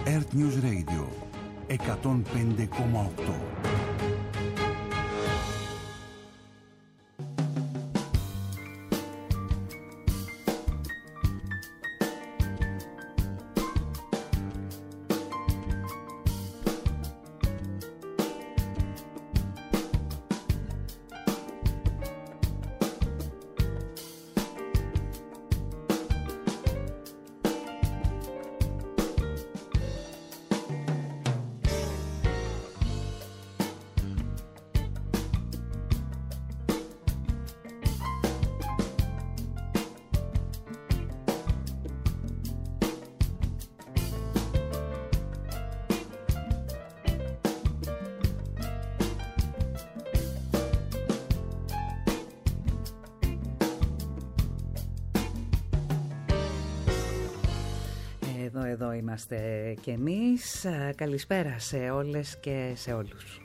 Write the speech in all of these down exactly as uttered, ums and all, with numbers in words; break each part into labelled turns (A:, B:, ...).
A: Earth News Radio εκατόν πέντε κόμμα οκτώ.
B: Εδώ, εδώ είμαστε κι εμείς. Καλησπέρα σε όλες και σε όλους.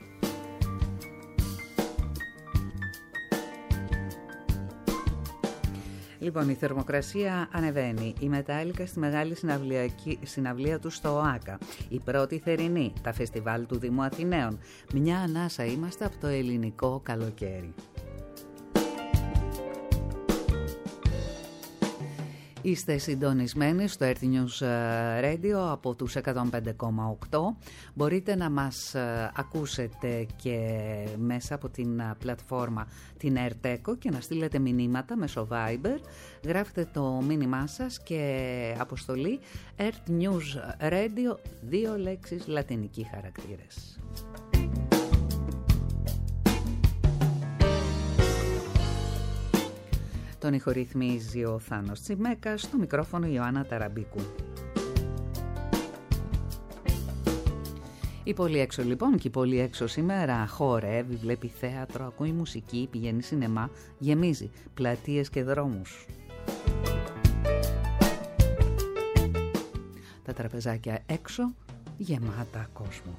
B: Λοιπόν, η θερμοκρασία ανεβαίνει. Η Μετάλλικα στη μεγάλη συναυλία του στο ΟΑΚΑ. Η πρώτη θερινή, τα φεστιβάλ του Δήμου Αθηναίων. Μια ανάσα είμαστε από το ελληνικό καλοκαίρι. Είστε συντονισμένοι στο Earth News Radio από τους εκατόν πέντε κόμμα οκτώ. Μπορείτε να μας ακούσετε και μέσα από την πλατφόρμα την Airteco και να στείλετε μηνύματα μέσω Viber. Γράφετε το μήνυμά σας και αποστολή Earth News Radio, δύο λέξεις, λατινικοί χαρακτήρες. Τον ηχορυθμίζει ο Θάνος Τσιμέκας, στο μικρόφωνο η Ιωάννα Ταραμπίκου. Η πόλη έξω λοιπόν, και η πόλη έξω σήμερα χορεύει, βλέπει θέατρο, ακούει μουσική, πηγαίνει σινεμά, γεμίζει πλατείες και δρόμους. Τα τραπεζάκια έξω γεμάτα κόσμο.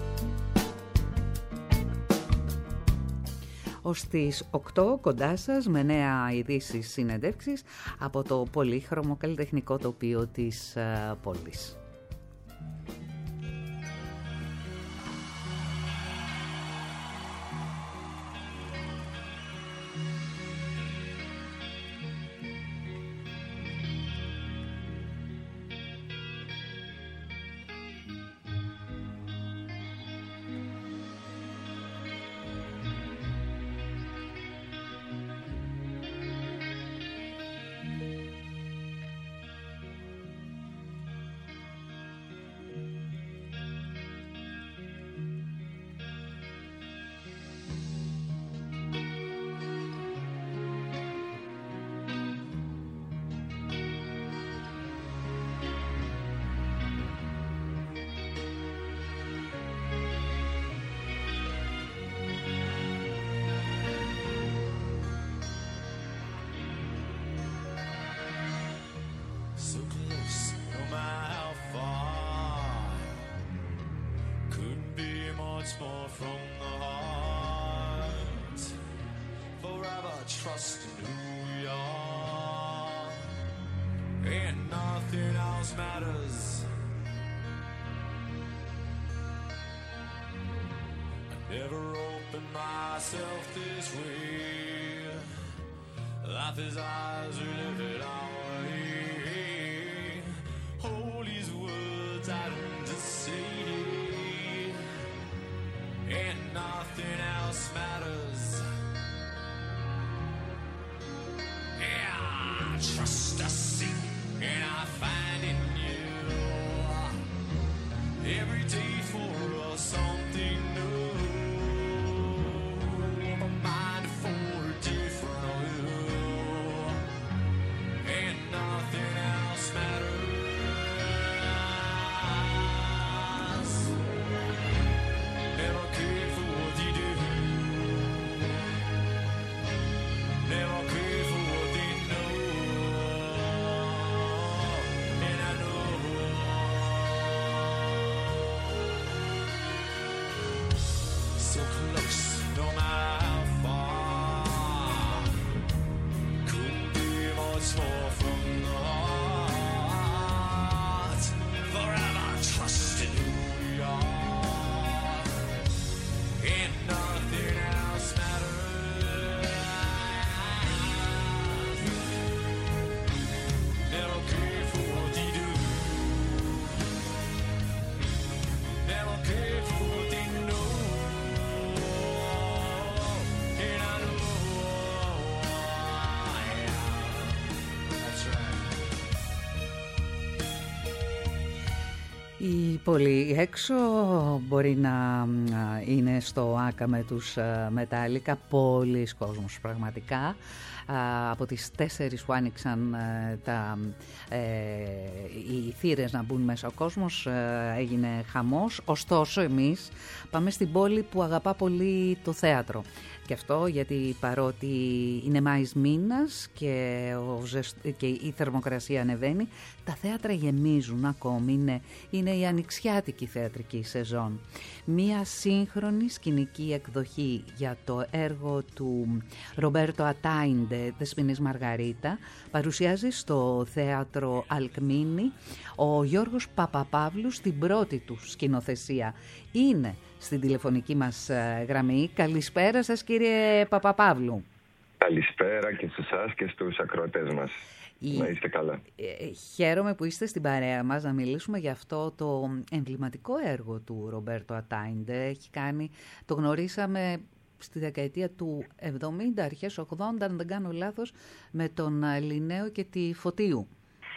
B: Ως τις οκτώ κοντά σας με νέα ειδήσεις, συνεντεύξεις από το πολύχρωμο καλλιτεχνικό τοπίο της uh, πόλης.
C: Nothing else matters.
B: Οι πολλοί έξω μπορεί να είναι στο Άκα με τους Μετάλλικα, πολλοί κόσμος πραγματικά. Από τις τέσσερις που άνοιξαν τα, ε, οι θύρες να μπουν μέσα ο κόσμος, ε, έγινε χαμός. Ωστόσο εμείς πάμε στην πόλη που αγαπά πολύ το θέατρο. Και αυτό γιατί παρότι είναι Μάης μήνας και, ο ζεσ... και η θερμοκρασία ανεβαίνει, τα θέατρα γεμίζουν ακόμη. Είναι, είναι η ανοιξιάτικη θεατρική σεζόν. Μία σύγχρονη σκηνική εκδοχή για το έργο του Ρομπέρτο Ατάιντε, Δεσποινής Μαργαρίτα, παρουσιάζει στο θέατρο Αλκμίνη ο Γιώργος Παπαπαύλου στην πρώτη του σκηνοθεσία. Είναι στην τηλεφωνική μας γραμμή. Καλησπέρα σας, κύριε Παπαπαύλου.
C: Καλησπέρα και σε εσάς και στους ακροατές μας. Η... Να είστε καλά.
B: Ε, χαίρομαι που είστε στην παρέα μας να μιλήσουμε για αυτό το εμβληματικό έργο του Ρομπέρτο Ατάιντε. Έχει κάνει, το γνωρίσαμε στη δεκαετία του εβδομήντα, αρχές ογδόντα, αν δεν κάνω λάθος, με τον Λινέο και τη Φωτίου.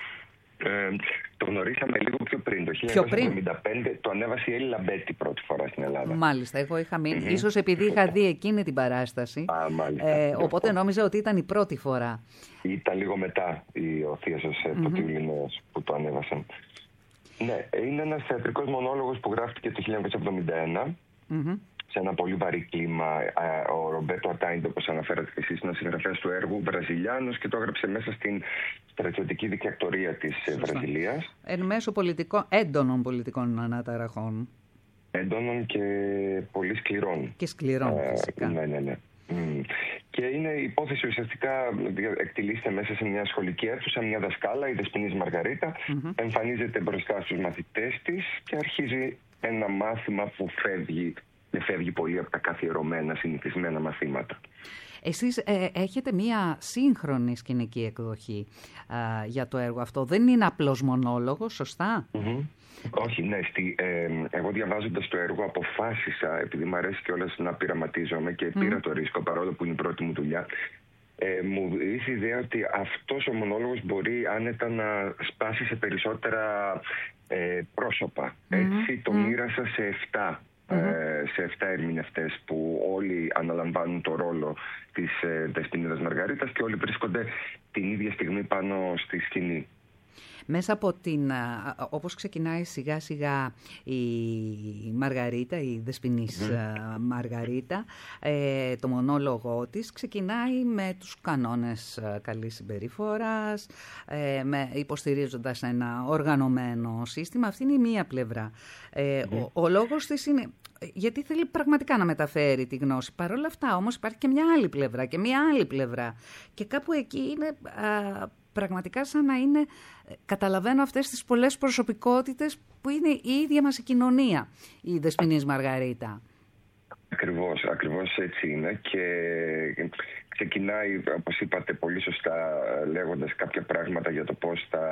C: Ε, το γνωρίσαμε λίγο πιο πριν, το χίλια εννιακόσια εβδομήντα πέντε, το ανέβασε η Έλλη Λαμπέτη πρώτη φορά στην Ελλάδα.
B: Μάλιστα, εγώ είχα μείνει, mm-hmm. ίσως επειδή είχα δει εκείνη την παράσταση,
C: Α, μάλιστα,
B: ε, οπότε νόμιζα ότι ήταν η πρώτη φορά.
C: Ήταν λίγο μετά η ο θείος σας mm-hmm. το Λινέος που το ανέβασαν. Ναι, είναι ένας θεατρικός μονόλογος που γράφτηκε το χίλια εννιακόσια εβδομήντα ένα. Mm-hmm. Σε ένα πολύ βαρύ κλίμα. Ο Ρομπέρτο Ατάιντε, όπως αναφέρατε και εσείς, είναι ένας συγγραφέας του έργου, Βραζιλιάνος, και το έγραψε μέσα στην στρατιωτική δικτατορία της Σωστά. Βραζιλίας.
B: Εν μέσω πολιτικών, έντονων πολιτικών αναταραχών.
C: Έντονων και πολύ σκληρών.
B: Και σκληρών, ε, φυσικά.
C: Ναι, ναι, ναι. Mm. Και είναι η υπόθεση ουσιαστικά εκτιλήσεται μέσα σε μια σχολική αίθουσα, μια δασκάλα, η Δεσποινής Μαργαρίτα, mm-hmm. εμφανίζεται μπροστά στους μαθητές της και αρχίζει ένα μάθημα που φεύγει. Δεν φεύγει πολύ από τα καθιερωμένα, συνηθισμένα μαθήματα.
B: Εσείς ε, έχετε μία σύγχρονη σκηνική εκδοχή α, για το έργο αυτό. Δεν είναι απλώς μονόλογο, σωστά?
C: Mm-hmm. Όχι, ναι. Στη, ε, εγώ διαβάζοντας το έργο αποφάσισα, επειδή μου αρέσει κιόλας να πειραματίζομαι και mm. πήρα το ρίσκο, παρόλο που είναι η πρώτη μου δουλειά, ε, μου ήρθε η ιδέα ότι αυτός ο μονόλογος μπορεί άνετα να σπάσει σε περισσότερα ε, πρόσωπα. Mm-hmm. Έτσι το mm. μοίρασα σε εφτά. Mm-hmm. σε εφτά ερμηνευτές που όλοι αναλαμβάνουν το ρόλο της ε, Δεσποινίδας Μαργαρίτας και όλοι βρίσκονται την ίδια στιγμή πάνω στη σκηνή.
B: Μέσα από την, όπως ξεκινάει σιγά σιγά η Μαργαρίτα, η Δεσποινής mm. Μαργαρίτα, ε, το μονόλογο της ξεκινάει με τους κανόνες καλής συμπεριφοράς, ε, με, υποστηρίζοντας ένα οργανωμένο σύστημα. Αυτή είναι η μία πλευρά. Ε, mm. ο, ο λόγος της είναι... γιατί θέλει πραγματικά να μεταφέρει τη γνώση. Παρ' όλα αυτά όμως υπάρχει και μια άλλη πλευρά και μια άλλη πλευρά. Και κάπου εκεί είναι α, πραγματικά σαν να είναι, καταλαβαίνω αυτές τις πολλές προσωπικότητες που είναι η ίδια μας η κοινωνία, η Δεσποινής Μαργαρίτα.
C: Ακριβώς, ακριβώς έτσι είναι και ξεκινάει, όπως είπατε πολύ σωστά, λέγοντας κάποια πράγματα για το πώς θα...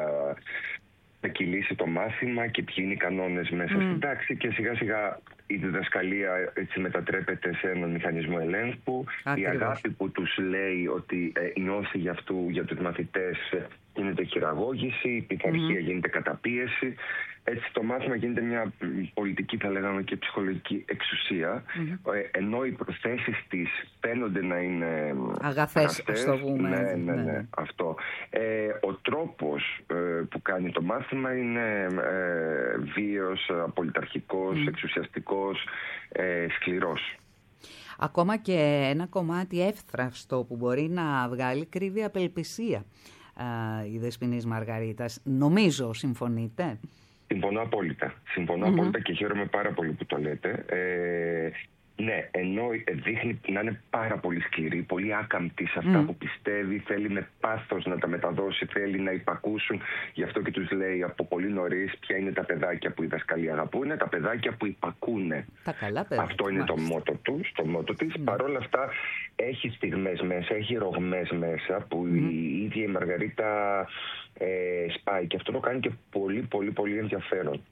C: να κυλήσει το μάθημα και ποιοι είναι οι κανόνες μέσα mm. στην τάξη και σιγά σιγά η διδασκαλία έτσι μετατρέπεται σε έναν μηχανισμό ελέγχου. Ακριβώς. Η αγάπη που τους λέει ότι ε, νιώθει για, αυτού, για τους μαθητές γίνεται χειραγώγηση, η πειθαρχία mm. γίνεται καταπίεση. Έτσι το μάθημα γίνεται μια πολιτική, θα λέγαμε, και ψυχολογική εξουσία, mm-hmm. ε, ενώ οι προθέσεις της φαίνονται να είναι
B: αγαθές, το πούμε.
C: Ναι, ναι, ναι, ναι, αυτό. Ε, ο τρόπος ε, που κάνει το μάθημα είναι ε, βίαιος, απολυταρχικός, mm. εξουσιαστικός, ε, σκληρός.
B: Ακόμα και ένα κομμάτι εύθραυστο που μπορεί να βγάλει κρύβει απελπισία ε, η Δεσποινής Μαργαρίτας. Νομίζω, συμφωνείτε?
C: Συμφωνώ απόλυτα. Συμφωνώ mm-hmm. απόλυτα και χαίρομαι πάρα πολύ που το λέτε. Ε, ναι, ενώ δείχνει να είναι πάρα πολύ σκληρή, πολύ άκαμπτη σε αυτά mm. που πιστεύει, θέλει με πάθος να τα μεταδώσει, θέλει να υπακούσουν. Γι' αυτό και τους λέει από πολύ νωρίς ποια είναι τα παιδάκια που οι δασκαλοί αγαπούν, τα παιδάκια που υπακούνε.
B: Τα καλά παιδάκια.
C: Αυτό είναι το μότο του, το μότο της. Mm. Παρ' όλα αυτά έχει στιγμές μέσα, έχει ρογμές μέσα που mm. η ίδια η Μαργαρίτα ε, σπάει και αυτό το κάνει και πολύ πολύ πολύ ενδιαφέρον.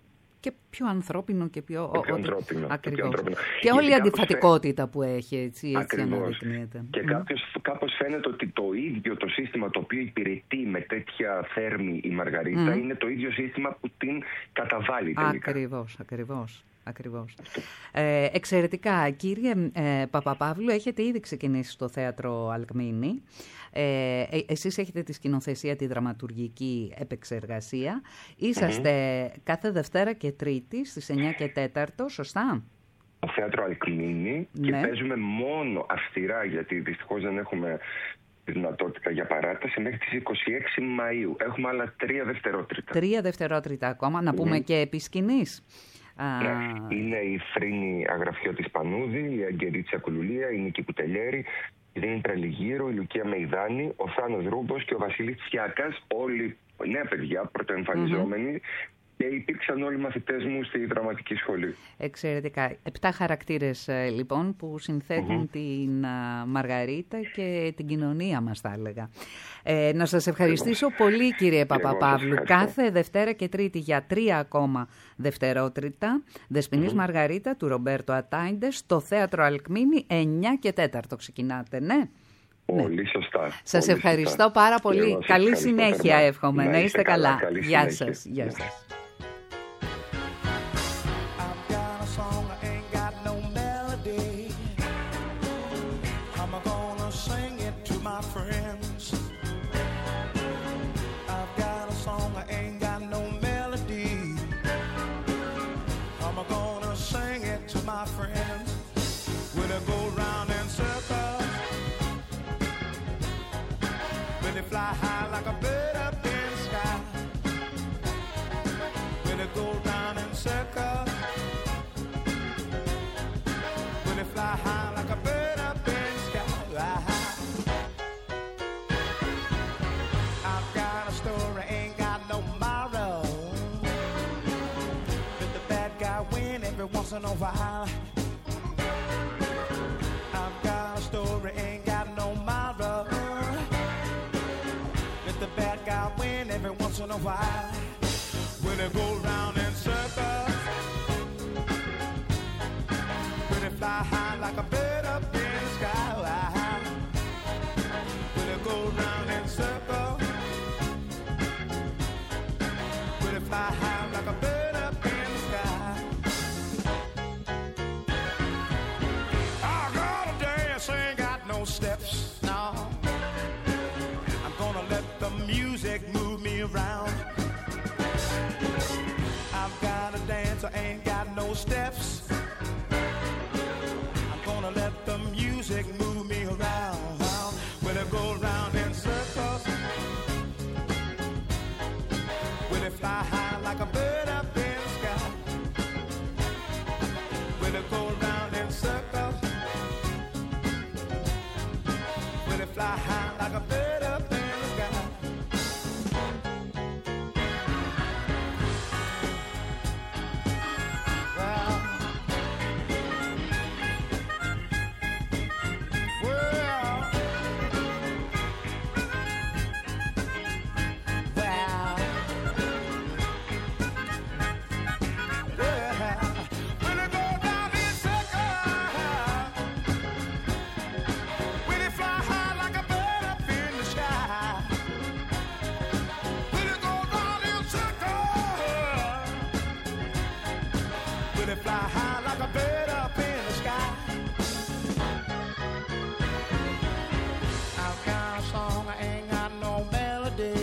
B: και πιο ανθρώπινο και πιο,
C: και πιο
B: ότι...
C: ανθρώπινο.
B: Ακριβώς.
C: Και, πιο ανθρώπινο.
B: Και όλη η αντιφατικότητα που έχει, έτσι, έτσι
C: αναδεικνύεται. Και mm. κάποιος, κάπως φαίνεται ότι το ίδιο το σύστημα το οποίο υπηρετεί με τέτοια θέρμη η Μαργαρίτα mm. είναι το ίδιο σύστημα που την καταβάλει τελικά.
B: Ακριβώς, ακριβώς. Ακριβώς. Ε, εξαιρετικά. Κύριε ε, Παπαπαύλου, έχετε ήδη ξεκινήσει στο θέατρο Αλκμήνη. Ε, ε, εσείς έχετε τη σκηνοθεσία, τη δραματουργική επεξεργασία. Είσαστε mm-hmm. κάθε Δευτέρα και Τρίτη στις εννιά και τέταρτο, σωστά?
C: Το θέατρο Αλκμήνη, ναι. Και παίζουμε μόνο αυστηρά, γιατί δυστυχώς δεν έχουμε τη δυνατότητα για παράταση, μέχρι τις είκοσι έξι Μαΐου. Έχουμε άλλα τρία δευτερότριτα.
B: Τρία δευτερότριτα ακόμα. Να πούμε mm-hmm. και επί σκηνής.
C: Ναι, είναι η Φρίνη Αγραφιώτης Πανούδη, η Αγγελίτσα Κουλουλία, η Νίκη Κουτελιέρη, η Δήμητρα Λιγύρου, η Λουκία Μεϊδάνη, ο Θάνος Ρούμπος και ο Βασίλης Τσιάκας, όλοι νέα παιδιά, πρωτοεμφανιζόμενοι. Mm-hmm. Και υπήρξαν όλοι οι μαθητές μου στη δραματική σχολή.
B: Εξαιρετικά. Επτά χαρακτήρες λοιπόν που συνθέτουν mm-hmm. την α, Μαργαρίτα και την κοινωνία μας, θα έλεγα. Ε, να σας ευχαριστήσω εγώ. πολύ, κύριε Παπαπαύλου. Κάθε Δευτέρα και Τρίτη για τρία ακόμα δευτερότριτα. Δεσποινής mm-hmm. Μαργαρίτα του Ρομπέρτο Ατάιντε στο θέατρο Αλκμήνη εννιά και τέταρτο ξεκινάτε, ναι?
C: Πολύ ναι. σωστά.
B: Σας
C: πολύ
B: ευχαριστώ
C: σωστά.
B: πάρα πολύ. Καλή συνέχεια εύχομαι.
C: Να,
B: να είστε καλά. καλά. Γεια
C: συνέχεια.
B: σας. Γεια σας.
D: Fly high like a bird up in the sky. When it go round in circles. When it fly high like a bird up in the sky. I've got a story, ain't got no moral. Let the bad guy win every once in a while. I've got a story, ain't got no moral. The bad guy win every once in a while. When it go round in circles. When it fly high like a bird up in the sky. When it go round in circles. When it fly high like a bird up in the sky. I got a dance, ain't got no steps, no. Let the music move me around. I've got a dance, I ain't got no steps. I'm gonna let the music move me around. When it go round in circles. When it fly high like a bird up in the sky. When it go round in circles. When it fly high like a bird up in the sky. Fly high like a bird up in the sky. I've got a song, I ain't got no melody.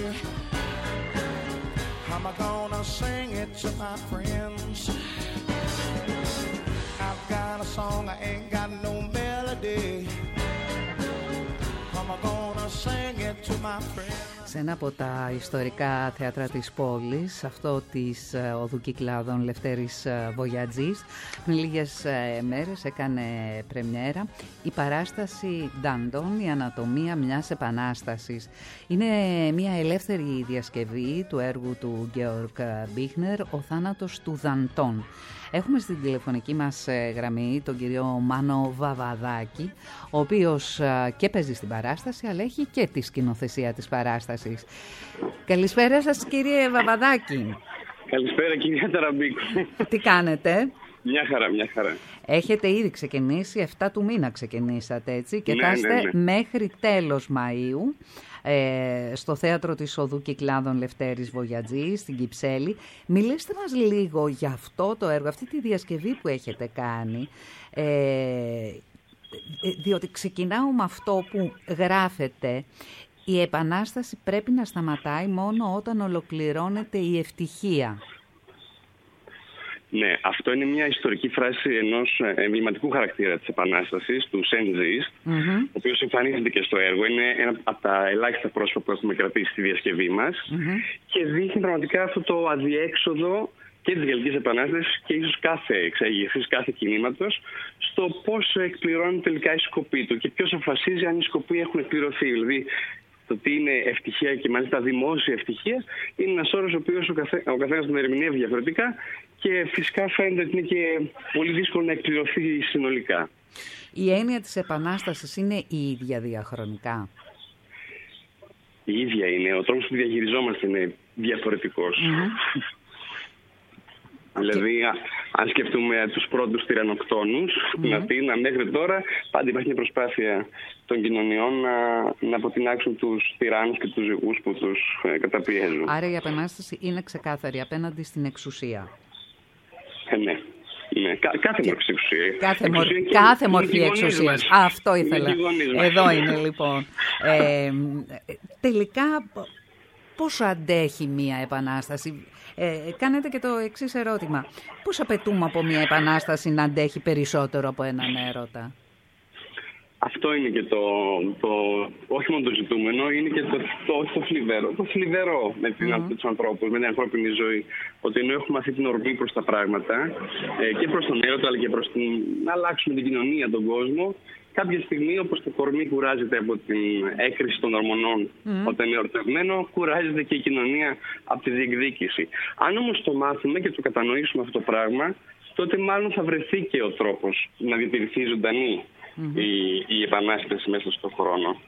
D: How am I gonna sing it to my friends? I've got a song, I ain't got no melody. How am I gonna sing it to my friends?
B: Σε ένα από τα ιστορικά θέατρα της πόλης, αυτό της Οδού Κυκλάδων Λευτέρης Βογιατζής, πριν λίγες μέρες έκανε πρεμιέρα η παράσταση Νταντών, η ανατομία μιας επανάστασης. Είναι μια ελεύθερη διασκευή του έργου του Γκέοργκ Μπίχνερ, «Ο θάνατος του Δαντών». Έχουμε στην τηλεφωνική μας γραμμή τον κύριο Μάνο Βαβαδάκη, ο οποίος και παίζει στην παράσταση, αλλά έχει και τη σκηνοθεσία της παράστασης. Καλησπέρα σας, κύριε Βαβαδάκη.
E: Καλησπέρα κυρία Ταραμπίκου.
B: Τι κάνετε?
E: Μια χαρά, μια χαρά.
B: Έχετε ήδη ξεκινήσει, εφτά του μήνα ξεκινήσατε, έτσι, και
E: ναι,
B: θα είστε
E: ναι, ναι.
B: μέχρι τέλος Μαΐου ε, στο Θέατρο της Οδού Κυκλάδων Λευτέρης Βογιατζή, στην Κυψέλη. Μιλήστε μας λίγο για αυτό το έργο, αυτή τη διασκευή που έχετε κάνει, ε, διότι ξεκινάω με αυτό που γράφετε. Η Επανάσταση πρέπει να σταματάει μόνο όταν ολοκληρώνεται η ευτυχία.
E: Ναι, αυτό είναι μια ιστορική φράση ενός εμβληματικού χαρακτήρα της Επανάστασης, του Σεντ Ζης, mm-hmm. ο οποίος εμφανίζεται και στο έργο. Είναι ένα από τα ελάχιστα πρόσωπα που έχουμε κρατήσει στη διασκευή μας mm-hmm. και δείχνει πραγματικά αυτό το αδιέξοδο και της Γαλλικής Επανάστασης και ίσως κάθε εξέγερσης, κάθε κινήματος, στο πώς εκπληρώνει τελικά η σκοπή του και ποιος αποφασίζει αν οι σκοποί έχουν εκπληρωθεί. Δηλαδή, το τι είναι ευτυχία και μάλιστα δημόσια ευτυχία είναι ένας όρος ο οποίος ο, καθέ, ο καθένας τον ερμηνεύει διαφορετικά και φυσικά φαίνεται ότι είναι και πολύ δύσκολο να εκπληρωθεί συνολικά.
B: Η έννοια της Επανάστασης είναι η ίδια διαχρονικά?
E: Η ίδια είναι. Ο τρόπος που διαχειριζόμαστε είναι διαφορετικός. Mm-hmm. Δηλαδή, α, αν σκεφτούμε τους πρώτους τυρανοκτόνους mm-hmm. στην Αθήνα μέχρι τώρα, πάντα υπάρχει μια προσπάθεια των κοινωνιών να, να αποτινάξουν τους τυράννους και τους ζυγούς που τους ε, καταπιέζουν.
B: Άρα η Επανάσταση είναι ξεκάθαρη απέναντι στην εξουσία.
E: Ε, ναι. ναι. Κα, κάθε μορφή εξουσία.
B: Κάθε, μορ... κάθε μορφή εξουσίας. Αυτό ήθελα. Εδώ είναι λοιπόν. Ε, τελικά, πόσο αντέχει μια Επανάσταση? Ε, κάνετε και το εξής ερώτημα. Πώς απαιτούμε από μια Επανάσταση να αντέχει περισσότερο από έναν έρωτα?
E: Αυτό είναι και το, το όχι μόνο το ζητούμενο, είναι και το, το, το θλιβερό. Το θλιβερό με την, mm. τους ανθρώπους, με την ανθρώπινη ζωή. Ότι ενώ έχουμε αυτή την ορμή προς τα πράγματα ε, και προς τον έρωτα, αλλά και προς την, να αλλάξουμε την κοινωνία, τον κόσμο, κάποια στιγμή, όπως το κορμί κουράζεται από την έκρηση των ορμονών mm. όταν είναι ερωτευμένο, κουράζεται και η κοινωνία από τη διεκδίκηση. Αν όμως το μάθουμε και το κατανοήσουμε αυτό το πράγμα, τότε μάλλον θα βρεθεί και ο τρόπος να διατηρηθεί ζωντανή mm-hmm. η, η Επανάσταση μέσα στον χρόνο.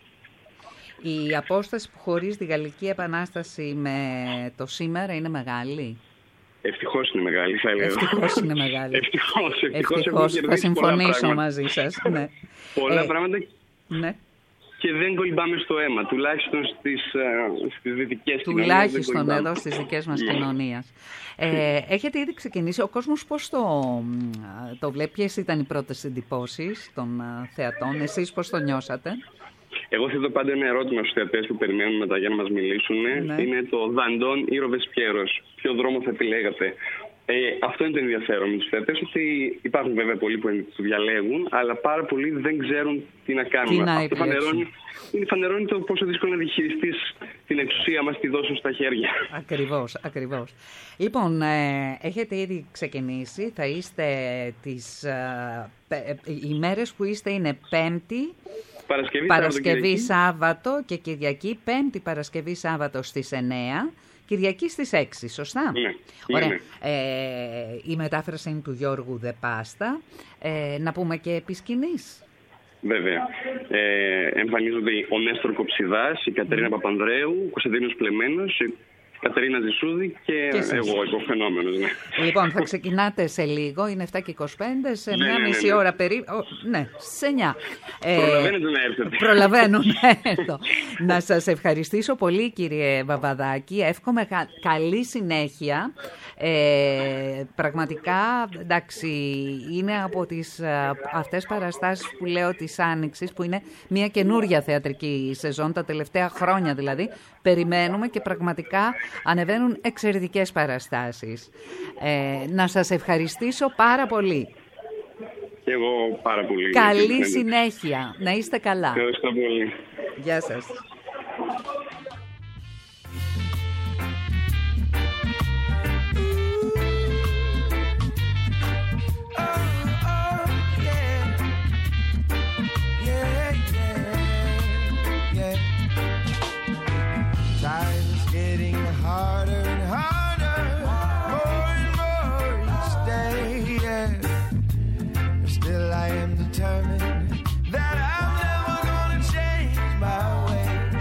B: Η απόσταση που χωρίζει τη Γαλλική Επανάσταση με το σήμερα είναι μεγάλη?
E: Ευτυχώς είναι μεγάλη, θα έλεγα.
B: Ευτυχώς είναι μεγάλη.
E: Ευτυχώς, ευτυχώς,
B: ευτυχώς θα συμφωνήσω μαζί σας. Ναι.
E: Πολλά
B: ε,
E: πράγματα
B: ναι.
E: και δεν κολυμπάμε στο αίμα, τουλάχιστον στις, στις δυτικές κοινωνίες.
B: Τουλάχιστον εδώ στις δικές μας ναι. κοινωνίες. Ε, έχετε ήδη ξεκινήσει. Ο κόσμος πώς το, το βλέπει? Ποιες ήταν οι πρώτες εντυπώσεις των θεατών? Εσείς πώς το νιώσατε?
E: Εγώ θέτω πάντα ένα ερώτημα στους θεατές που περιμένουν μετά για να μας μιλήσουν. Ναι. Είναι το Δαντών ή Ροβεσπιέρος. Ποιο δρόμο θα επιλέγατε? Ε, αυτό είναι το ενδιαφέρον με τους θεατές, ότι υπάρχουν βέβαια πολλοί που το διαλέγουν, αλλά πάρα πολλοί δεν ξέρουν τι να κάνουν.
B: Τι να
E: αυτό φανερώνει, είναι φανερώνει το πόσο δύσκολο να διαχειριστείς την εξουσία μας, τη δώσουν στα χέρια.
B: Ακριβώς, ακριβώς. Λοιπόν, ε, έχετε ήδη ξεκινήσει, θα είστε τις ε, ε, οι μέρες που είστε είναι Πέμπτη,
E: Παρασκευή,
B: Παρασκευή
E: Σάββατο,
B: Σάββατο και Κυριακή. Πέμπτη, Παρασκευή, Σάββατο στις εννέα. Κυριακή στις έξι, σωστά?
E: Ναι.
B: Ωραία.
E: Ναι, ναι.
B: Ε, η μετάφραση είναι του Γιώργου Δεπάστα. Ε, να πούμε και επί σκηνής.
E: Βέβαια. Ε, εμφανίζονται ο Νέστορ Κοψιδάς, η Κατερίνα mm. Παπανδρέου, ο Κωνσταντίνος Πλεμένος, η Κατερίνα Ζησούδη και, και εγώ, υποφαινόμενος. Ναι.
B: Λοιπόν, θα ξεκινάτε σε λίγο, είναι εφτά και είκοσι πέντε, σε
E: ναι,
B: μια
E: ναι,
B: μισή
E: ναι.
B: ώρα περίπου. Ναι, σε εννιά.
E: Προλαβαίνετε να έρθετε.
B: Προλαβαίνω να έρθω. Να σας ευχαριστήσω πολύ, κύριε Βαβαδάκη. Εύχομαι κα, καλή συνέχεια. Ε, πραγματικά, εντάξει, είναι από τις αυτές παραστάσεις που λέω της Άνοιξης, που είναι μια καινούρια θεατρική σεζόν, τα τελευταία χρόνια δηλαδή. Περιμένουμε και πραγματικά ανεβαίνουν εξαιρετικές παραστάσεις. Ε, να σας ευχαριστήσω πάρα πολύ.
E: Και εγώ πάρα πολύ.
B: Καλή συνέχεια. Να είστε καλά.
E: Ευχαριστώ πολύ.
B: Γεια σας.
D: Harder and harder, more and more each day, yeah. Still I am determined that I'm never gonna change my way.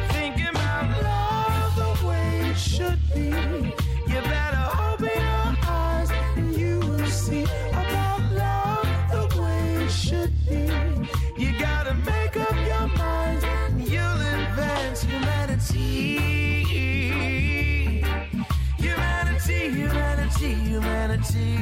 D: humanity, humanity.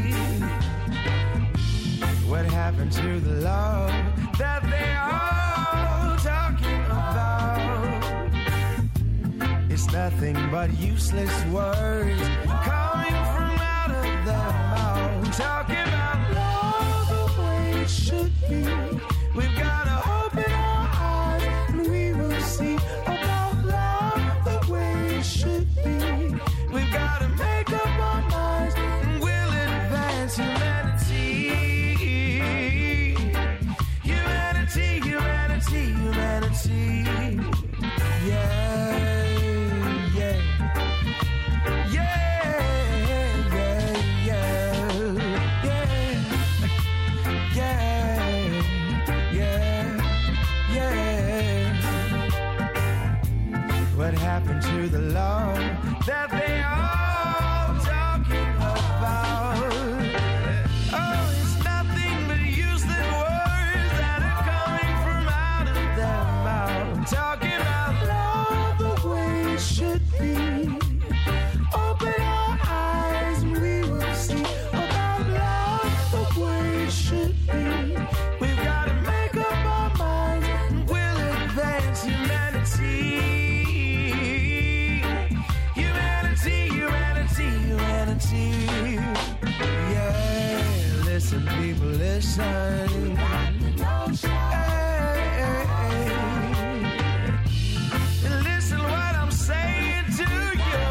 D: What happened to the love that they are talking about? It's nothing but useless words coming from out of their mouth. Talking about love the way it should be. We've got to open our eyes and we will see about love the way it should be. We've got to make up our minds and we'll advance humanity. Humanity, humanity, humanity. Yeah, yeah. Yeah, yeah, yeah. Yeah, yeah, yeah. What happened to the love that they are talking about? Oh, it's nothing but useless words that are coming from out of their mouth. Talking about love the way it should be. Open our eyes and we will see about love the way it should be. We've got to make up our minds and we'll advance humanity. Humanity, humanity, humanity. Yeah, listen, people, listen. Hey, hey, hey. Listen what I'm saying to you.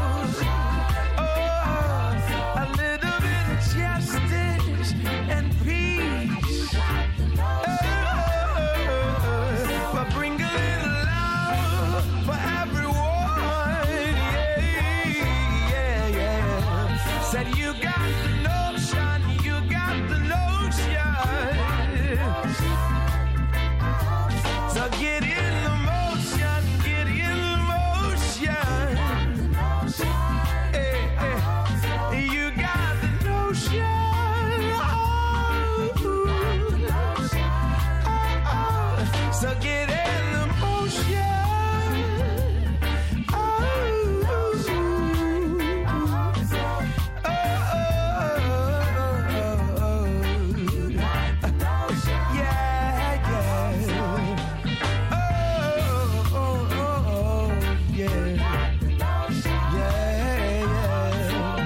D: Oh, a little bit of justice and peace. Oh, but bring a little love for everyone. Yeah, yeah, yeah. Said you got the notion, you got the notion. So get in the motion, get in the motion. Hey, hey. You got the notion. Oh, oh, oh. So get in the motion. Oh, oh, oh, oh. Yeah, yeah. Oh, oh, oh, oh, yeah. Yeah, yeah.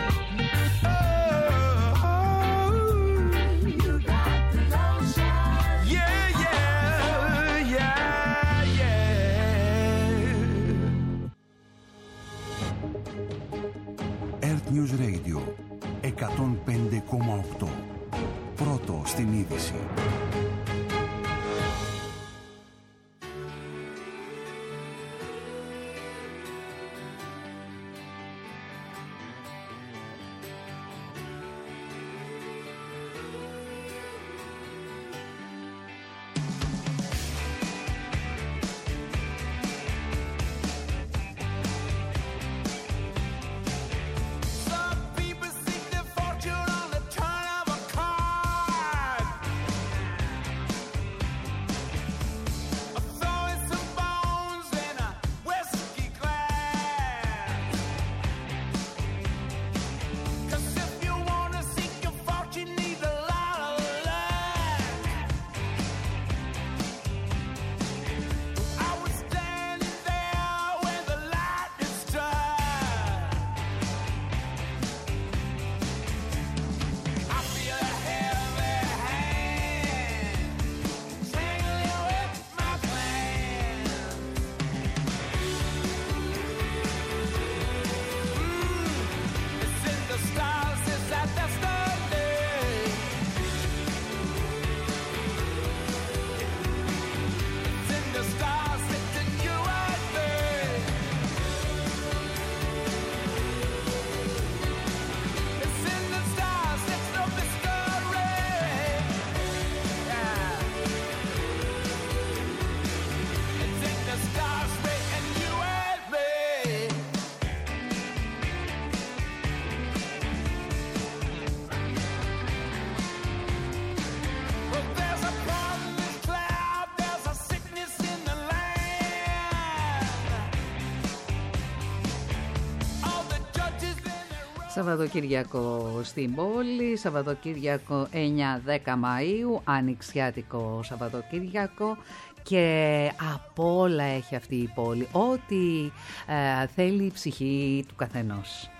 D: Oh, oh. You got the notion. Yeah, yeah, yeah, yeah.
A: Earth News Radio εκατόν πέντε κόμμα οκτώ. Πρώτο στην είδηση.
D: Some people seek their fortune on the turn of a card.
B: Σαββατοκύριακο στην πόλη, Σαββατοκύριακο εννιά δέκα Μαΐου, ανοιξιάτικο Σαββατοκύριακο και απ' όλα έχει αυτή η πόλη, ό,τι ε, θέλει η ψυχή του καθενός.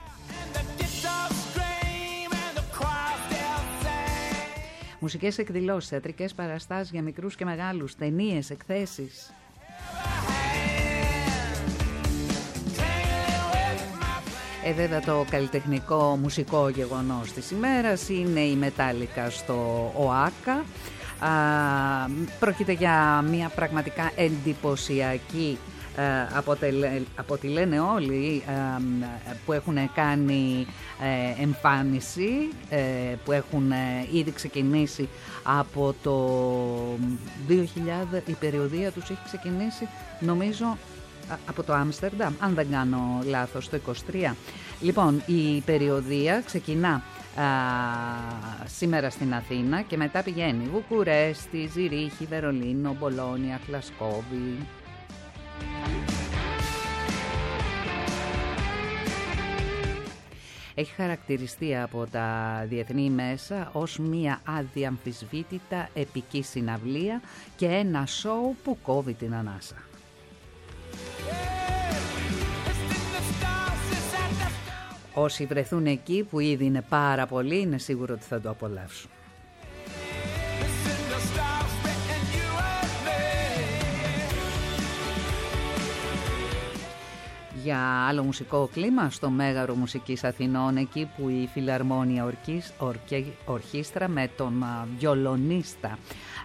B: Μουσικές εκδηλώσεις, θεατρικές παραστάσεις για μικρούς και μεγάλους, ταινίες, εκθέσεις. Ε, βέβαια το καλλιτεχνικό μουσικό γεγονός της ημέρας είναι η Μετάλλικα στο ΟΑΚΑ. Α, πρόκειται για μια πραγματικά εντυπωσιακή, ε, αποτελε, από ό,τι λένε όλοι ε, που έχουν κάνει ε, εμφάνιση, ε, που έχουν ε, ήδη ξεκινήσει από το δύο χιλιάδες, η περιοδία τους έχει ξεκινήσει νομίζω από το Άμστερνταμ, αν δεν κάνω λάθος, το είκοσι τρία. Λοιπόν, η περιοδία ξεκινά α, σήμερα στην Αθήνα και μετά πηγαίνει Βουκουρέστι, Ζηρίχη, Βερολίνο, Μπολόνια, Γλασκόβη. Έχει χαρακτηριστεί από τα διεθνή μέσα ως μια αδιαμφισβήτητα επική συναυλία και ένα σόου που κόβει την ανάσα. Όσοι βρεθούν εκεί, που ήδη είναι πάρα πολλοί, είναι σίγουρο ότι θα το απολαύσουν. Για άλλο μουσικό κλίμα στο Μέγαρο Μουσικής Αθηνών, εκεί που η Φιλαρμόνια Ορκής, ορκε, Ορχήστρα με τον βιολονίστα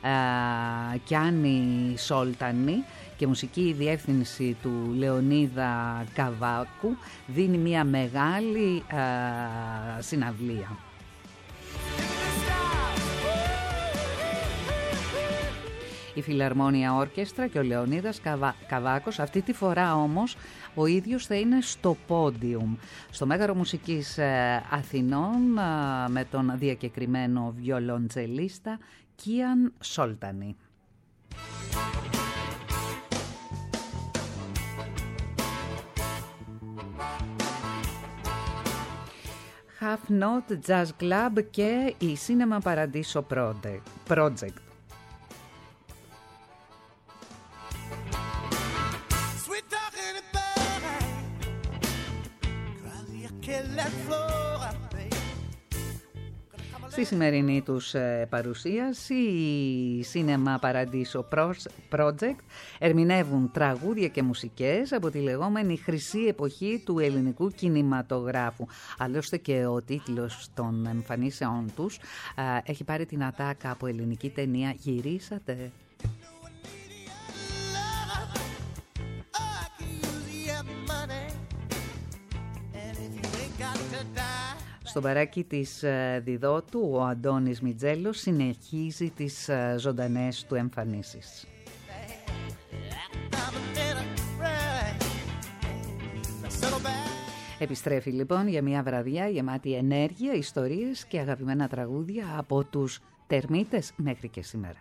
B: Κιάννη Σόλτανη και μουσική διεύθυνση του Λεωνίδα Καβάκου δίνει μια μεγάλη α, συναυλία. Η Φιλαρμόνια Όρκεστρα και ο Λεωνίδας Καβα... Καβάκος, αυτή τη φορά όμως ο ίδιος θα είναι στο πόντιουμ στο Μέγαρο Μουσικής Αθηνών με τον διακεκριμένο βιολοντσελίστα Κίαν Σόλτανη. Half Note Jazz Club και η Cinema Paradiso Project. Στη σημερινή τους παρουσίαση, η Cinema Paradiso Project ερμηνεύουν τραγούδια και μουσικές από τη λεγόμενη χρυσή εποχή του ελληνικού κινηματογράφου. Άλλωστε και ο τίτλος των εμφανίσεών τους έχει πάρει την ατάκα από ελληνική ταινία «Γυρίσατε». Στο μπαράκι της Διδότου, ο Αντώνης Μιτζέλος συνεχίζει τις ζωντανές του εμφανίσεις. Επιστρέφει λοιπόν για μια βραδιά γεμάτη ενέργεια, ιστορίες και αγαπημένα τραγούδια από τους Τερμίτες μέχρι και σήμερα.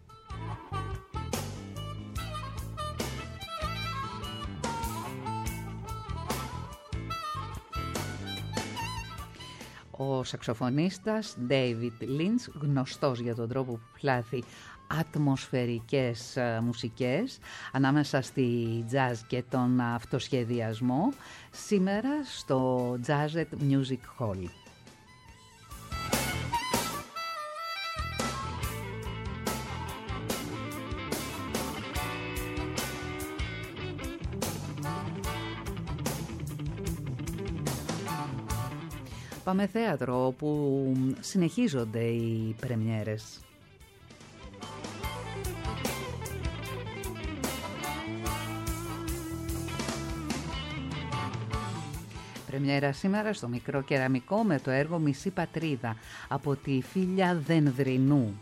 B: Ο σαξοφωνίστας David Lynch, γνωστός για τον τρόπο που πλάθει ατμοσφαιρικές μουσικές ανάμεσα στη jazz και τον αυτοσχεδιασμό, σήμερα στο Jazzed Music Hall. Πάμε θέατρο, όπου συνεχίζονται οι πρεμιέρες. Πρεμιέρα σήμερα στο Μικρό Κεραμικό με το έργο «Μισή Πατρίδα» από τη Φίλια Δενδρινού.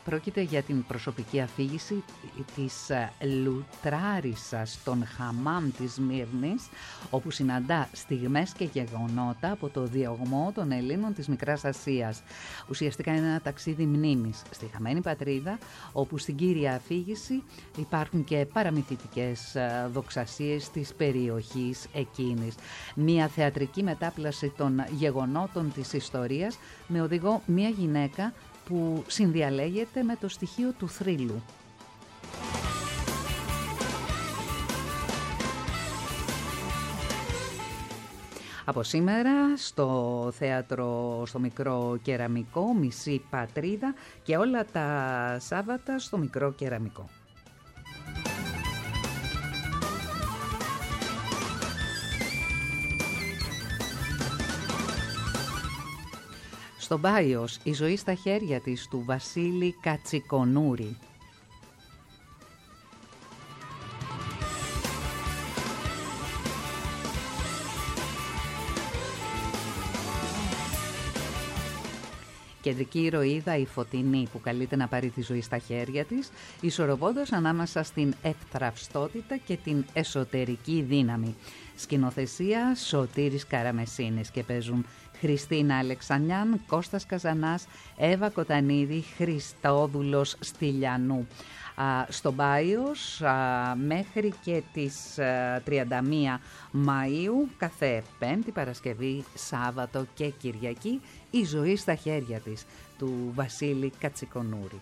B: πρόκειται για την προσωπική αφήγηση της λουτράρισσας των Χαμάμ της Σμύρνης, όπου συναντά στιγμές και γεγονότα από το διωγμό των Ελλήνων της Μικράς Ασίας. Ουσιαστικά είναι ένα ταξίδι μνήμης στη χαμένη πατρίδα, όπου στην κύρια αφήγηση υπάρχουν και παραμυθιτικές δοξασίες της περιοχής εκείνης. Μία θεατρική μετάπλαση των γεγονότων της ιστορίας με οδηγό μία γυναίκα που συνδιαλέγεται με το στοιχείο του θρύλου. Από σήμερα στο θέατρο, στο Μικρό Κεραμικό, Μισή Πατρίδα, και όλα τα Σάββατα στο Μικρό Κεραμικό. Στο Μπάιος, η ζωή στα χέρια της, του Βασίλη Κατσικονούρη. Κεντρική ηρωίδα η Φωτεινή, που καλείται να πάρει τη ζωή στα χέρια της, ισορροπώντας ανάμεσα στην ευθραυστότητα και την εσωτερική δύναμη. Σκηνοθεσία Σωτήρης Καραμεσίνης, και παίζουν Χριστίνα Αλεξανιάν, Κώστας Καζανάς, Εύα Κοτανίδη, Χριστόδουλος Στυλιανού. Στο Μπάιος μέχρι και τις τριάντα μία Μαΐου, κάθε Πέμπτη, Παρασκευή, Σάββατο και Κυριακή, η ζωή στα χέρια της, του Βασίλη Κατσικονούρη.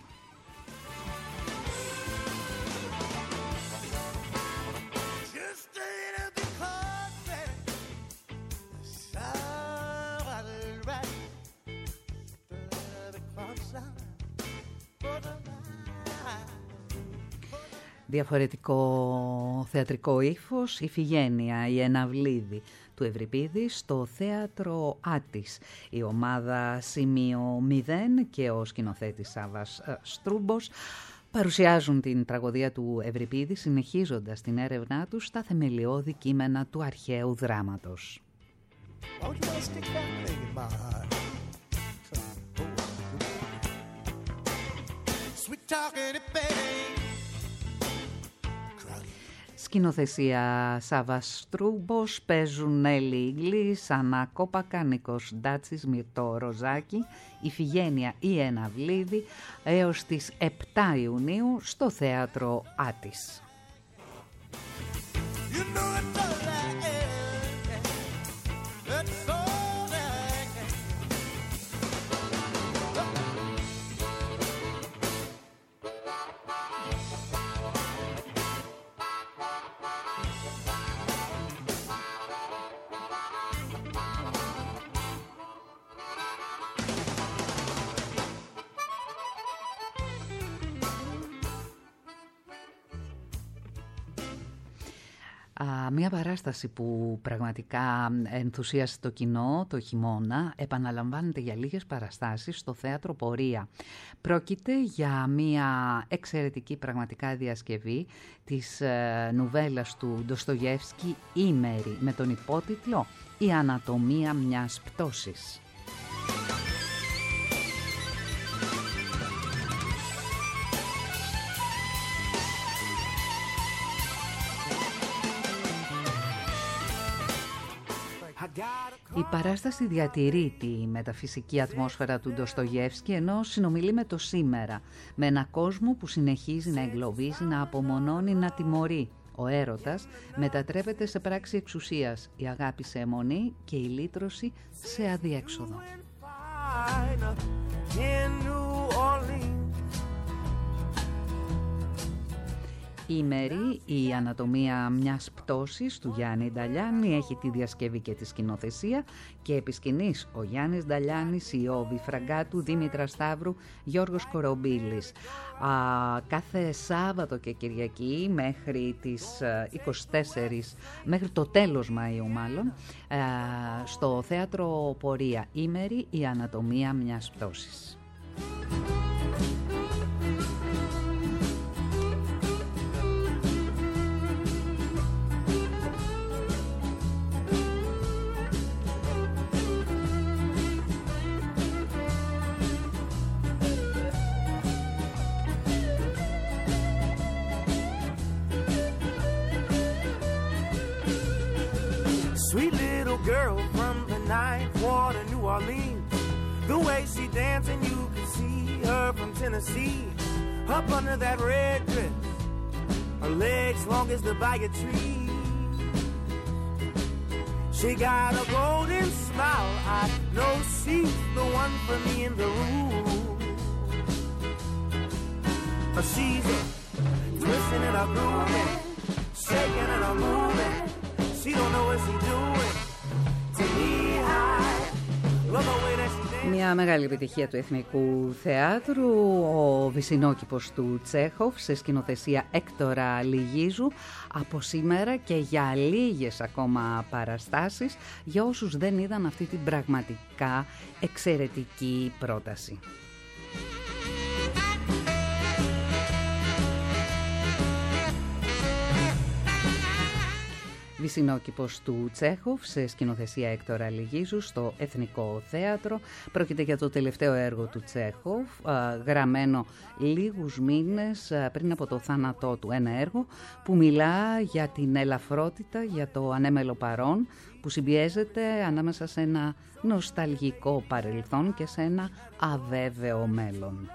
B: Διαφορετικό θεατρικό ύφος, Ιφηγένεια, η Εναυλίδη του Ευρυπίδη στο θέατρο Άττης. Η ομάδα Σημείο μηδέν και ο σκηνοθέτης Σάββας Στρούμπος παρουσιάζουν την τραγωδία του Ευρυπίδη, συνεχίζοντας την έρευνά τους στα θεμελιώδη κείμενα του αρχαίου δράματος. Σκηνοθεσία Σάββας Στρούμπος, παίζουν Νέλη Ιγκλής, Ανά Κόπακα, Νίκος Ντάτσης, Μυρτώ Ροζάκη, Ιφηγένεια η Εναυλίδη, έως τις επτά Ιουνίου στο θέατρο Άττης. Μία παράσταση που πραγματικά ενθουσίασε το κοινό το χειμώνα επαναλαμβάνεται για λίγες παραστάσεις στο θέατρο Πορεία. Πρόκειται για μία εξαιρετική πραγματικά διασκευή της ε, νουβέλας του Ντοστογεύσκη «Ήμερη», με τον υπότιτλο «Η ανατομία μιας πτώσης». Η παράσταση διατηρεί τη μεταφυσική ατμόσφαιρα του Ντοστογεύσκη, ενώ συνομιλεί με το σήμερα, με ένα κόσμο που συνεχίζει να εγκλωβίζει, να απομονώνει, να τιμωρεί. Ο έρωτας μετατρέπεται σε πράξη εξουσίας, η αγάπη σε αιμονή και η λύτρωση σε αδιέξοδο. Ήμερη, η ανατομία μιας πτώσης του Γιάννη Νταλιάνη, έχει τη διασκευή και τη σκηνοθεσία, και επί σκηνής ο Γιάννης Νταλιάνης, η Όβη Φραγκάτου, Δήμητρα Σταύρου, Γιώργος Κορομπίλης. Α, κάθε Σάββατο και Κυριακή μέχρι τις είκοσι τέσσερις, μέχρι το τέλος Μαΐου μάλλον, α, στο θέατρο Πορεία, Ήμερη, η ανατομία μιας πτώσης.
D: Sweet little girl from the Ninth Ward of New Orleans. The way she dancing, you can see her from Tennessee. Up under that red dress, her legs long as the Bayou tree. She got a golden smile, I know she's the one for me in the room. But she's a twisting and a grooving, shaking and a moving. She don't know what she's doing. To me high, love the way that she dances.
B: Μια μεγάλη επιτυχία του Εθνικού Θεάτρου, ο Βυσσινόκηπος του Τσέχοφ σε σκηνοθεσία Έκτορα Λιγίζου, από σήμερα και για λίγες ακόμα παραστάσεις για όσους δεν είδαν αυτή την πραγματικά εξαιρετική πρόταση. Βυσσινόκηπος του Τσέχοφ σε σκηνοθεσία Έκτορα Λιγίζου στο Εθνικό Θέατρο. Πρόκειται για το τελευταίο έργο του Τσέχοφ, γραμμένο λίγους μήνες πριν από το θάνατό του. Ένα έργο που μιλά για την ελαφρότητα, για το ανέμελο παρόν που συμπιέζεται ανάμεσα σε ένα νοσταλγικό παρελθόν και σε ένα αβέβαιο μέλλον.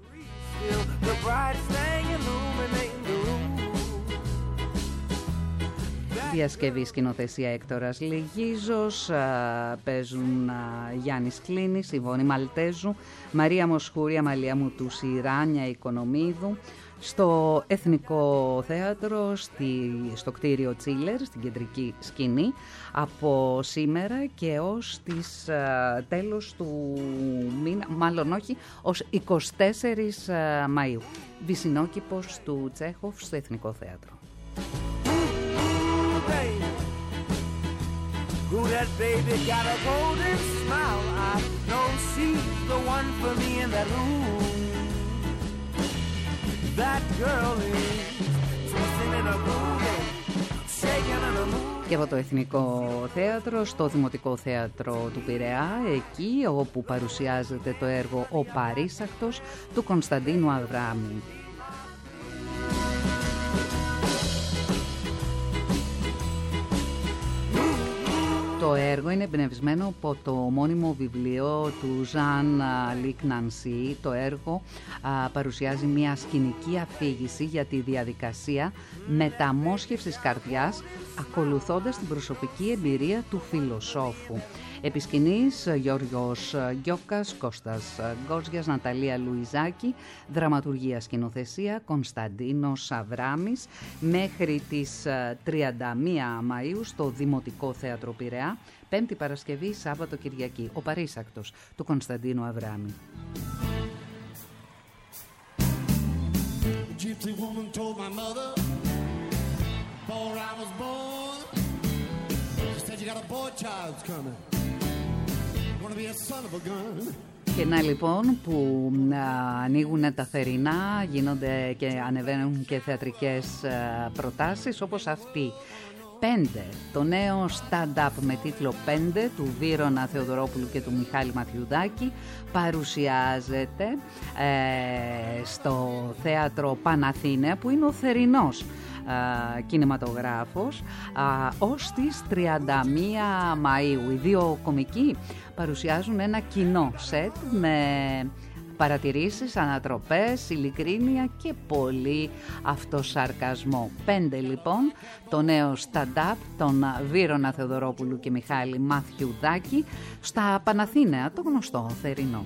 B: Διασκευή, σκηνοθεσία Έκτορας Λιγίζος, παίζουν Γιάννης Κλίνης, Ιβόνη Μαλτέζου, Μαρία Μοσχούρη, Αμαλία Μουτούση, Ράνια Οικονομίδου, στο Εθνικό Θέατρο, στη, στο κτίριο Τσίλερ, στην κεντρική σκηνή, από σήμερα και ως τις α, τέλος του μήνα, μάλλον όχι, ως εικοστή τέταρτη Μαΐου. Βυσσινόκηπος του Τσέχοφ στο Εθνικό Θέατρο.
D: Who that baby got a golden smile, I know she's the one for me in that room. That girl is twisting in a groove, shaking in a mood.
B: Και από το Εθνικό Θέατρο στο Δημοτικό Θέατρο του Πειραιά, εκεί όπου παρουσιάζεται το έργο «Ο Παρήσακτος» του Κωνσταντίνου Αβράμη. Το έργο είναι εμπνευσμένο από το μόνιμο βιβλίο του Ζαν Λικ Νανσί. Το έργο α, παρουσιάζει μια σκηνική αφήγηση για τη διαδικασία μεταμόσχευσης καρδιάς, ακολουθώντας την προσωπική εμπειρία του φιλοσόφου. Επί σκηνής, Γιώργος Γκιόκας, Κώστας Γκόζιας, Ναταλία Λουιζάκη, δραματουργία σκηνοθεσία Κωνσταντίνος Αβράμης, μέχρι τις τριάντα μία Μαΐου στο Δημοτικό Θέατρο Πειραιά, Πέμπτη Παρασκευή, Σάββατο Κυριακή. Ο Παρήσακτος του Κωνσταντίνου Αβράμη. Και να λοιπόν που α, ανοίγουν τα θερινά, γίνονται και ανεβαίνουν και θεατρικές α, προτάσεις όπως αυτή. πέντε, το νέο stand-up με τίτλο πέντε του Βύρωνα Θεοδωρόπουλου και του Μιχάλη Μαθιουδάκη παρουσιάζεται ε, στο θέατρο Παναθήναια, που είναι ο θερινός Uh, κινηματογράφος uh, ως τις τριάντα μία Μαΐου. Οι δύο κομικοί παρουσιάζουν ένα κοινό σετ με παρατηρήσεις, ανατροπές, ειλικρίνεια και πολύ αυτοσαρκασμό. Πέντε λοιπόν, το νέο stand-up των Βύρωνα Θεοδωρόπουλου και Μιχάλη Μαθιουδάκη στα Παναθήναια, το γνωστό θερινό.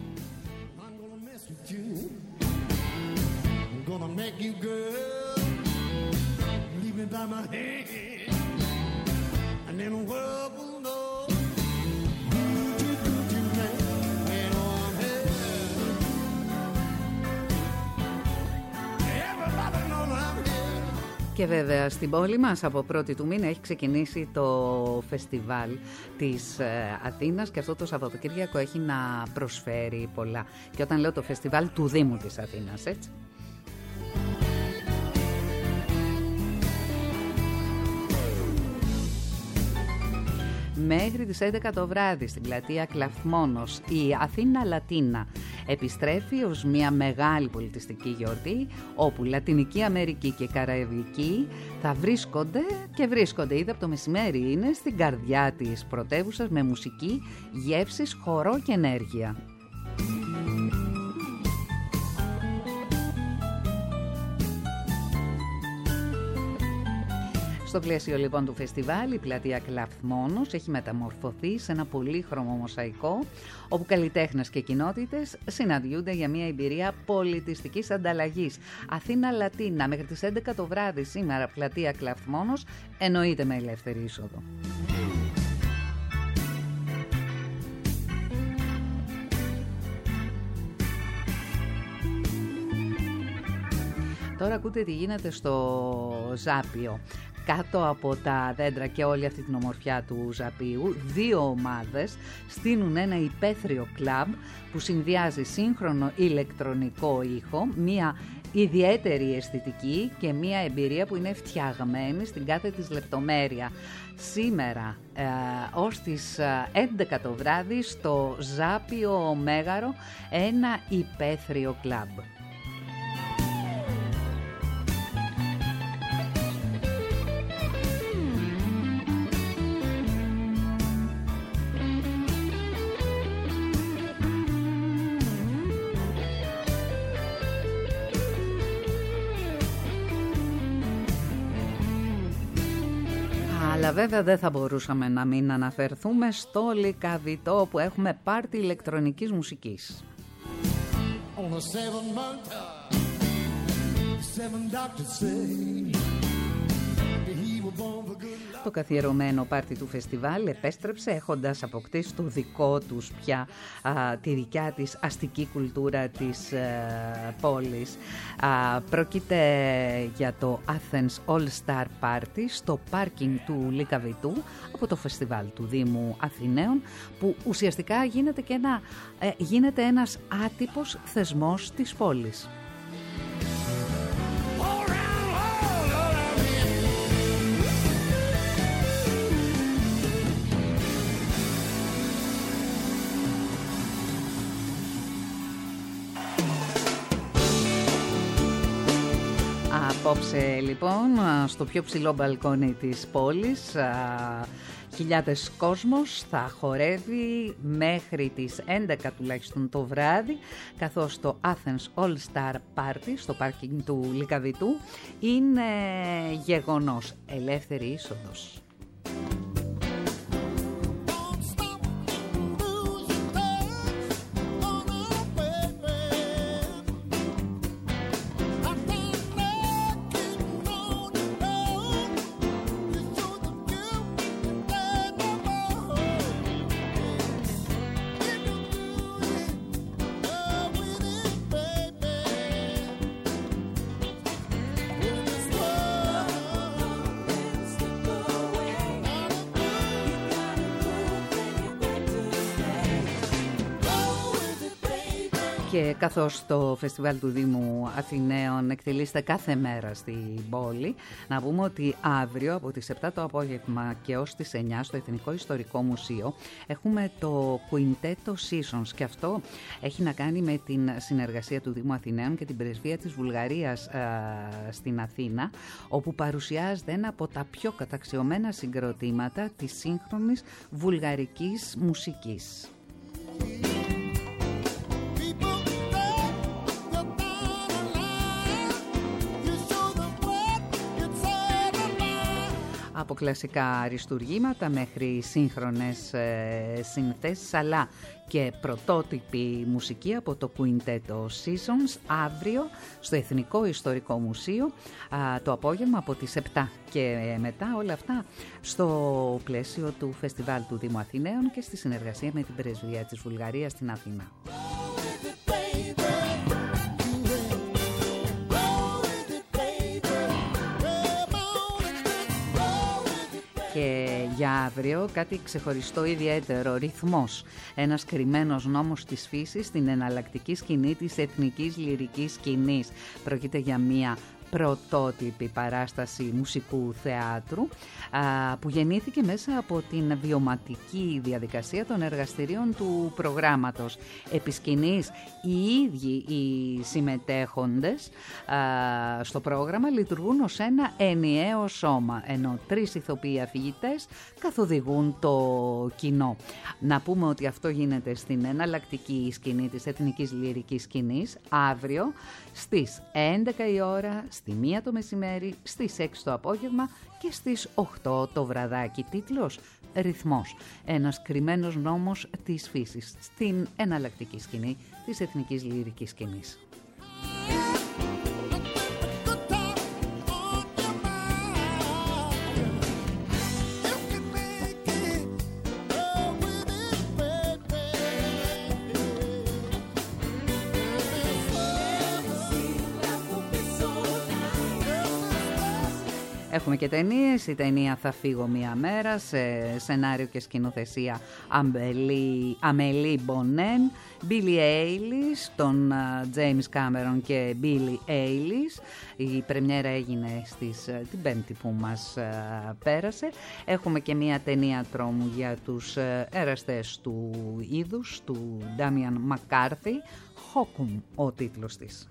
B: By my hand, and then the world will know who you do to me when I'm here. Everybody knows I'm here. Και βέβαια στην πόλη μας από πρώτη του μήνα έχει ξεκινήσει το φεστιβάλ της Αθήνας και αυτό το Σαββατοκύριακο έχει να προσφέρει πολλά. Και όταν λέω το φεστιβάλ του Δήμου της Αθήνας, έτσι. Μέχρι τις έντεκα το βράδυ στην πλατεία Κλαθμόνος η Αθήνα Λατίνα επιστρέφει ως μια μεγάλη πολιτιστική γιορτή όπου Λατινική Αμερική και Καραϊβική θα βρίσκονται και βρίσκονται ήδη από το μεσημέρι, είναι στην καρδιά της πρωτεύουσας με μουσική, γεύσεις, χορό και ενέργεια. Στο πλαίσιο λοιπόν του φεστιβάλ, η πλατεία Κλαφθμόνος έχει μεταμορφωθεί σε ένα πολύχρωμο μοσαϊκό, όπου καλλιτέχνες και κοινότητες συναντιούνται για μια εμπειρία πολιτιστικής ανταλλαγής. Αθήνα Λατίνα, μέχρι τις έντεκα το βράδυ σήμερα, πλατεία Κλαφθμόνος, εννοείται με ελεύθερη είσοδο. Τώρα ακούτε τι γίνεται στο Ζάπιο. Κάτω από τα δέντρα και όλη αυτή την ομορφιά του Ζαπίου, δύο ομάδες στείνουν ένα υπαίθριο κλαμπ που συνδυάζει σύγχρονο ηλεκτρονικό ήχο, μια ιδιαίτερη αισθητική και μια εμπειρία που είναι φτιαγμένη στην κάθε της λεπτομέρεια. Σήμερα ε, ως τις έντεκα το βράδυ στο Ζάπιο Μέγαρο, ένα υπαίθριο κλαμπ. Αλλά βέβαια δεν θα μπορούσαμε να μην αναφερθούμε στο Λυκαβητό που έχουμε πάρτι ηλεκτρονικής μουσικής. Το καθιερωμένο πάρτι του φεστιβάλ επέστρεψε έχοντας αποκτήσει το δικό τους πια, α, τη δικιά της αστική κουλτούρα της α, πόλης. Α, πρόκειται για το Athens All Star Party στο πάρκινγκ του Λυκαβητού από το φεστιβάλ του Δήμου Αθηναίων, που ουσιαστικά γίνεται, και ένα, ε, γίνεται ένας άτυπος θεσμός της πόλης. Απόψε λοιπόν στο πιο ψηλό μπαλκόνι της πόλης χιλιάδες κόσμος θα χορεύει μέχρι τις έντεκα τουλάχιστον το βράδυ, καθώς το Athens All Star Party στο πάρκινγκ του Λυκαβητού είναι γεγονός. Ελεύθερη είσοδος. Και καθώς το φεστιβάλ του Δήμου Αθηναίων εκτελείστε κάθε μέρα στην πόλη, να πούμε ότι αύριο από τις επτά το απόγευμα και ως τις εννιά στο Εθνικό Ιστορικό Μουσείο έχουμε το Quintetto Seasons, και αυτό έχει να κάνει με την συνεργασία του Δήμου Αθηναίων και την Πρεσβεία της Βουλγαρίας α, στην Αθήνα, όπου παρουσιάζεται ένα από τα πιο καταξιωμένα συγκροτήματα της σύγχρονης βουλγαρικής μουσικής. Από κλασικά αριστουργήματα μέχρι σύγχρονες ε, συνθέσεις, αλλά και πρωτότυπη μουσική από το Quintetto Seasons αύριο στο Εθνικό Ιστορικό Μουσείο α, το απόγευμα από τις επτά και μετά, όλα αυτά στο πλαίσιο του Φεστιβάλ του Δήμου Αθηναίων και στη συνεργασία με την Πρεσβεία της Βουλγαρίας στην Αθήνα. Και για αύριο κάτι ξεχωριστό ιδιαίτερο, ρυθμός. Ένας κρυμμένος νόμος της φύσης στην εναλλακτική σκηνή της εθνικής λυρικής σκηνής. Πρόκειται για μια πρωτότυπη παράσταση μουσικού θεάτρου που γεννήθηκε μέσα από την βιωματική διαδικασία των εργαστηρίων του προγράμματος. Επί σκηνής, οι ίδιοι οι συμμετέχοντες στο πρόγραμμα λειτουργούν ως ένα ενιαίο σώμα, ενώ τρεις ηθοποιοί αφηγητές καθοδηγούν το κοινό. Να πούμε ότι αυτό γίνεται στην εναλλακτική σκηνή της Εθνικής Λυρικής Σκηνής αύριο στις έντεκα η ώρα, στη μία το μεσημέρι, στις έξι το απόγευμα και στις οκτώ το βραδάκι. Τίτλος «Ρυθμός», ένας κρυμμένος νόμος της φύσης, στην εναλλακτική σκηνή της Εθνικής Λυρικής Σκηνής. Έχουμε και ταινίες. Η ταινία «Θα φύγω μία μέρα», σε σενάριο και σκηνοθεσία Αμελή Μπονέν, Μπίλι Έιλις, τον James Cameron και Μπίλι Έιλις. Η πρεμιέρα έγινε στις, την Πέμπτη που μας πέρασε. Έχουμε και μία ταινία τρόμου για τους εραστές του είδους, του Ντάμιαν Μακκάρθι, «Χόκουμ» ο τίτλος της.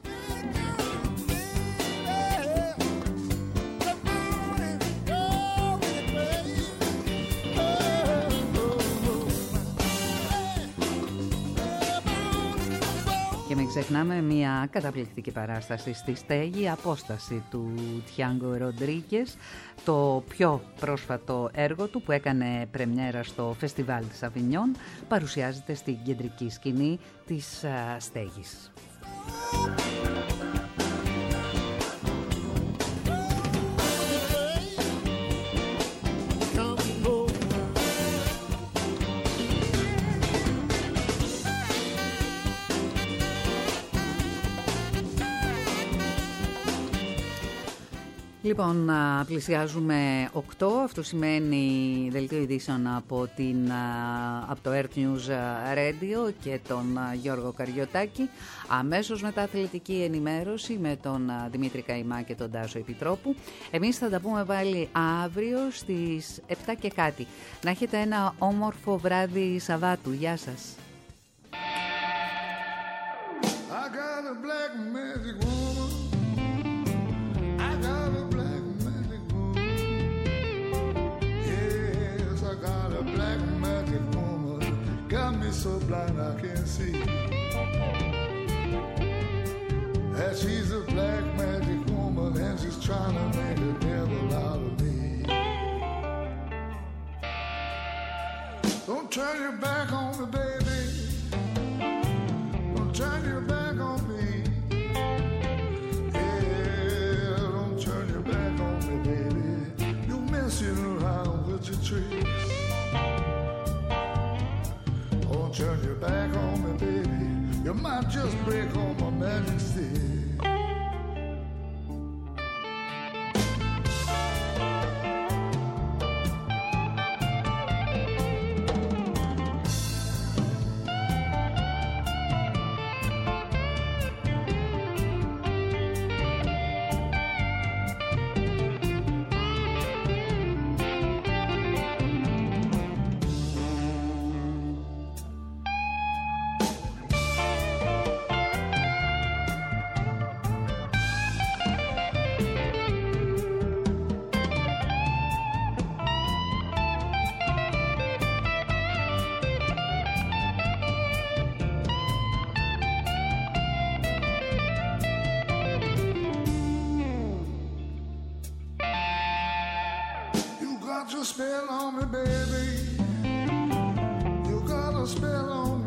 B: Και μην ξεχνάμε μια καταπληκτική παράσταση στη Στέγη, απόσταση του Τιάνγκο Ροντρίγκες, το πιο πρόσφατο έργο του που έκανε πρεμιέρα στο Φεστιβάλ της Αβινιόν, παρουσιάζεται στην κεντρική σκηνή της Στέγης. Λοιπόν, πλησιάζουμε οκτώ, αυτό σημαίνει δελτίο ειδήσεων από, την, από το Earth News Radio και τον Γιώργο Καριωτάκη. Αμέσως μετά αθλητική ενημέρωση με τον Δημήτρη Καϊμά και τον Τάσο Επιτρόπου. Εμείς θα τα πούμε πάλι αύριο στις επτά και κάτι. Να έχετε ένα όμορφο βράδυ Σαββάτου. Γεια σας. I got a black magic woman. I got a black magic woman. Yes, I got a black magic woman. Got me so blind I can't see. That she's a black magic woman and she's trying to make a devil out of me. Don't turn your back on me, baby. Don't turn your back on me. Yeah, don't turn your back on me, baby. You're messing around with your tricks. Don't turn your back on me, baby. You might just break on my magic stick. Spell on me, baby. You got a spell on me.